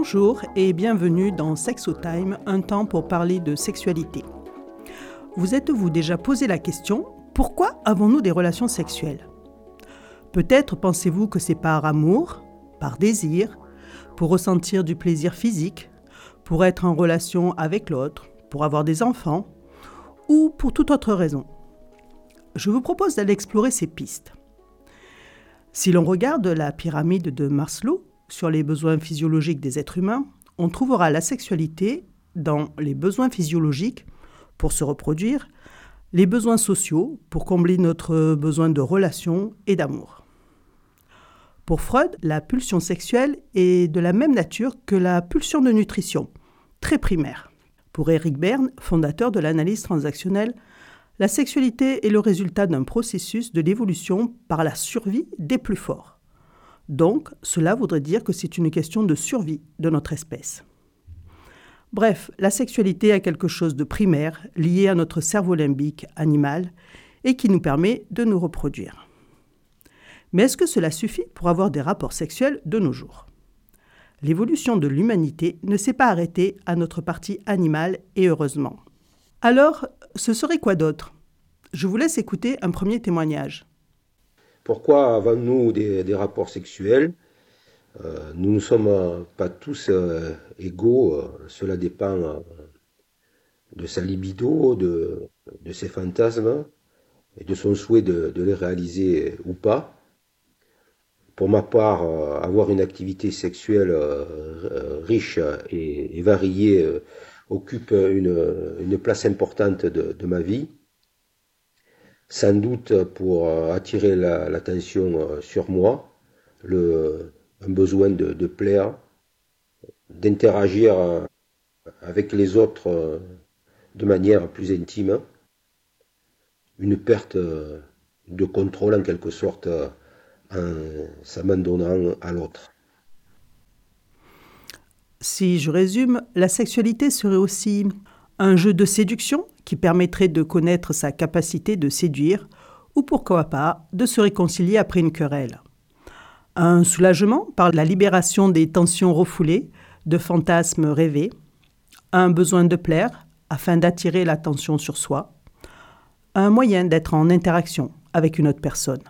Bonjour et bienvenue dans Sexotime, un temps pour parler de sexualité. Vous êtes-vous déjà posé la question, pourquoi avons-nous des relations sexuelles ? Peut-être pensez-vous que c'est par amour, par désir, pour ressentir du plaisir physique, pour être en relation avec l'autre, pour avoir des enfants, ou pour toute autre raison. Je vous propose d'aller explorer ces pistes. Si l'on regarde la pyramide de Maslow sur les besoins physiologiques des êtres humains, on trouvera la sexualité dans les besoins physiologiques pour se reproduire, les besoins sociaux pour combler notre besoin de relation et d'amour. Pour Freud, la pulsion sexuelle est de la même nature que la pulsion de nutrition, très primaire. Pour Eric Berne, fondateur de l'analyse transactionnelle, la sexualité est le résultat d'un processus de l'évolution par la survie des plus forts. Donc, cela voudrait dire que c'est une question de survie de notre espèce. Bref, la sexualité a quelque chose de primaire lié à notre cerveau limbique animal et qui nous permet de nous reproduire. Mais est-ce que cela suffit pour avoir des rapports sexuels de nos jours ? L'évolution de l'humanité ne s'est pas arrêtée à notre partie animale et heureusement. Alors, ce serait quoi d'autre ? Je vous laisse écouter un premier témoignage. Pourquoi avons-nous des rapports sexuels ? Nous ne sommes pas tous égaux. Cela dépend de sa libido, de ses fantasmes et de son souhait de les réaliser ou pas. Pour ma part, avoir une activité sexuelle riche et variée occupe une place importante de ma vie. Sans doute pour attirer l'attention sur moi, un besoin de plaire, d'interagir avec les autres de manière plus intime, une perte de contrôle en quelque sorte en s'abandonnant à l'autre. Si je résume, la sexualité serait aussi un jeu de séduction qui permettrait de connaître sa capacité de séduire ou pourquoi pas de se réconcilier après une querelle. Un soulagement par la libération des tensions refoulées, de fantasmes rêvés, un besoin de plaire afin d'attirer l'attention sur soi, un moyen d'être en interaction avec une autre personne.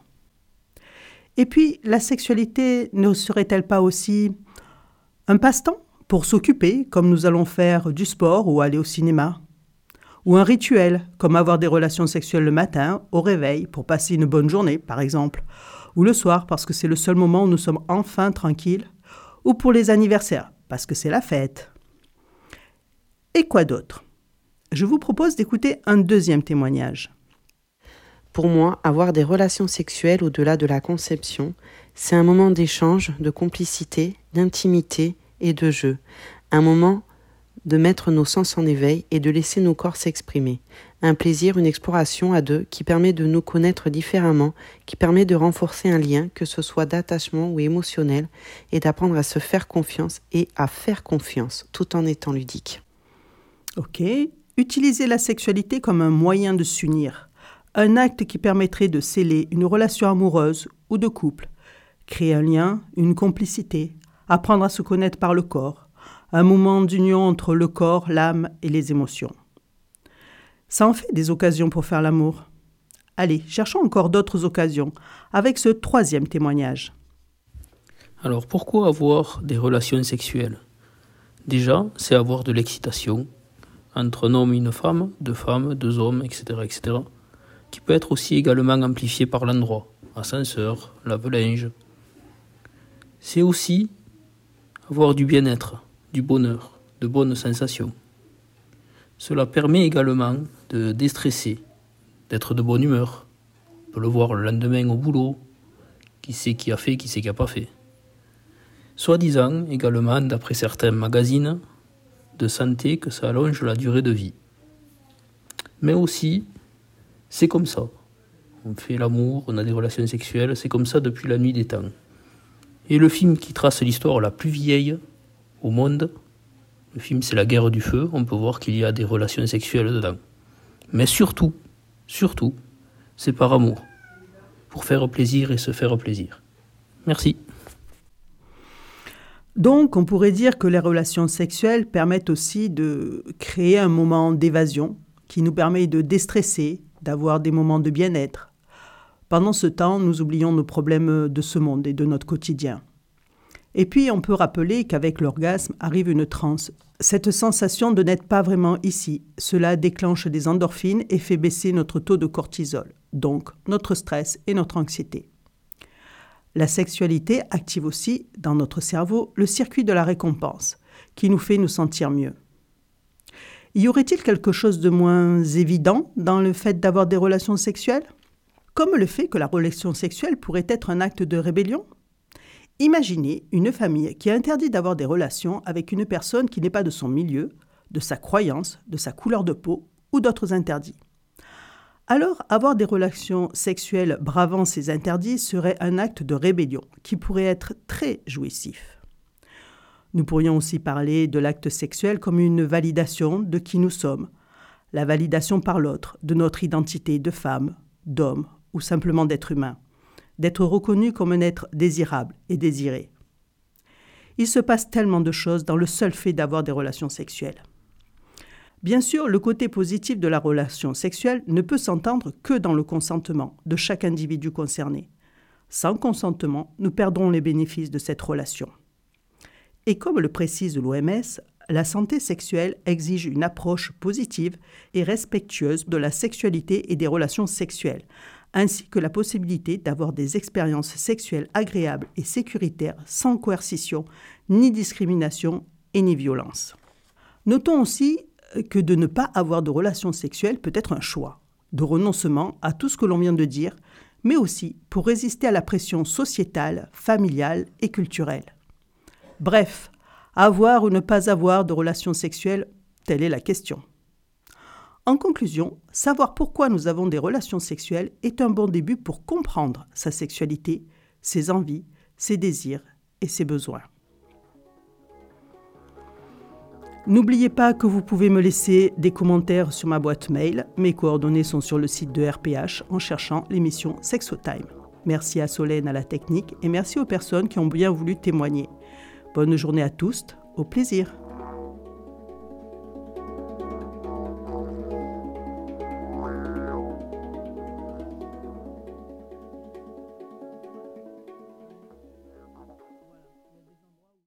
Et puis, la sexualité ne serait-elle pas aussi un passe-temps pour s'occuper, comme nous allons faire du sport ou aller au cinéma ? Ou un rituel, comme avoir des relations sexuelles le matin, au réveil, pour passer une bonne journée, par exemple. Ou le soir, parce que c'est le seul moment où nous sommes enfin tranquilles. Ou pour les anniversaires, parce que c'est la fête. Et quoi d'autre ? Je vous propose d'écouter un deuxième témoignage. Pour moi, avoir des relations sexuelles au-delà de la conception, c'est un moment d'échange, de complicité, d'intimité et de jeu. Un moment de mettre nos sens en éveil et de laisser nos corps s'exprimer. Un plaisir, une exploration à deux qui permet de nous connaître différemment, qui permet de renforcer un lien, que ce soit d'attachement ou émotionnel, et d'apprendre à se faire confiance et à faire confiance, tout en étant ludique. Ok, utilisez la sexualité comme un moyen de s'unir. Un acte qui permettrait de sceller une relation amoureuse ou de couple, créer un lien, une complicité, apprendre à se connaître par le corps, un moment d'union entre le corps, l'âme et les émotions. Ça en fait des occasions pour faire l'amour. Allez, cherchons encore d'autres occasions avec ce troisième témoignage. Alors pourquoi avoir des relations sexuelles ? Déjà, c'est avoir de l'excitation entre un homme et une femme, deux hommes, etc., etc., qui peut être aussi également amplifié par l'endroit, ascenseur, lave-linge. C'est aussi avoir du bien-être, du bonheur, de bonnes sensations. Cela permet également de déstresser, d'être de bonne humeur. On peut le voir le lendemain au boulot, qui sait qui a fait, qui sait qui n'a pas fait. Soi-disant également, d'après certains magazines de santé, que ça allonge la durée de vie. Mais aussi, c'est comme ça. On fait l'amour, on a des relations sexuelles, c'est comme ça depuis la nuit des temps. Et le film qui trace l'histoire la plus vieille au monde, le film c'est La Guerre du Feu, on peut voir qu'il y a des relations sexuelles dedans. Mais surtout, c'est par amour, pour faire plaisir et se faire plaisir. Merci. Donc, on pourrait dire que les relations sexuelles permettent aussi de créer un moment d'évasion qui nous permet de déstresser, d'avoir des moments de bien-être. Pendant ce temps, nous oublions nos problèmes de ce monde et de notre quotidien. Et puis, on peut rappeler qu'avec l'orgasme arrive une transe. Cette sensation de n'être pas vraiment ici, cela déclenche des endorphines et fait baisser notre taux de cortisol, donc notre stress et notre anxiété. La sexualité active aussi, dans notre cerveau, le circuit de la récompense, qui nous fait nous sentir mieux. Y aurait-il quelque chose de moins évident dans le fait d'avoir des relations sexuelles ? Comme le fait que la relation sexuelle pourrait être un acte de rébellion ? Imaginez une famille qui interdit d'avoir des relations avec une personne qui n'est pas de son milieu, de sa croyance, de sa couleur de peau ou d'autres interdits. Alors, avoir des relations sexuelles bravant ces interdits serait un acte de rébellion qui pourrait être très jouissif. Nous pourrions aussi parler de l'acte sexuel comme une validation de qui nous sommes, la validation par l'autre de notre identité de femme, d'homme ou simplement d'être humain, d'être reconnu comme un être désirable et désiré. Il se passe tellement de choses dans le seul fait d'avoir des relations sexuelles. Bien sûr, le côté positif de la relation sexuelle ne peut s'entendre que dans le consentement de chaque individu concerné. Sans consentement, nous perdrons les bénéfices de cette relation. Et comme le précise l'OMS, la santé sexuelle exige une approche positive et respectueuse de la sexualité et des relations sexuelles, ainsi que la possibilité d'avoir des expériences sexuelles agréables et sécuritaires sans coercition, ni discrimination et ni violence. Notons aussi que de ne pas avoir de relations sexuelles peut être un choix, de renoncement à tout ce que l'on vient de dire, mais aussi pour résister à la pression sociétale, familiale et culturelle. Bref, avoir ou ne pas avoir de relations sexuelles, telle est la question. En conclusion, savoir pourquoi nous avons des relations sexuelles est un bon début pour comprendre sa sexualité, ses envies, ses désirs et ses besoins. N'oubliez pas que vous pouvez me laisser des commentaires sur ma boîte mail. Mes coordonnées sont sur le site de RPH en cherchant l'émission Sexotime. Merci à Solène à la technique et merci aux personnes qui ont bien voulu témoigner. Bonne journée à tous, au plaisir.